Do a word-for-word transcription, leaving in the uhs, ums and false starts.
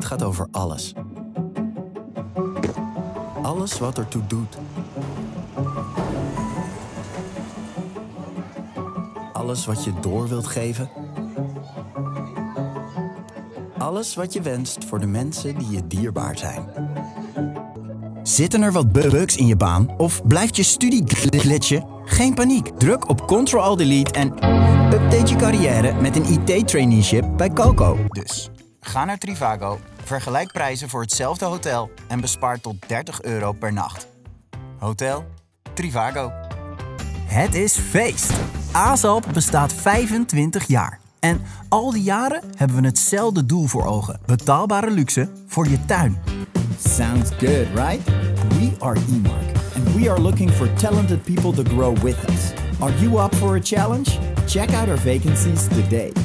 talent gaat over alles. Alles wat ertoe doet. Alles wat je door wilt geven. Alles wat je wenst voor de mensen die je dierbaar zijn. Zitten er wat bugs in je baan of blijft je studie glitchen? Geen paniek. Druk op control alt delete en update je carrière met een I T-traineeship bij Coco. Dus ga naar Trivago, vergelijk prijzen voor hetzelfde hotel en bespaar tot dertig euro per nacht. Hotel Trivago. Het is feest. ASAP bestaat vijfentwintig jaar. En al die jaren hebben we hetzelfde doel voor ogen. Betaalbare luxe voor je tuin. Sounds good, right? We are eMark, and we are looking for talented people to grow with us. Are you up for a challenge? Check out our vacancies today.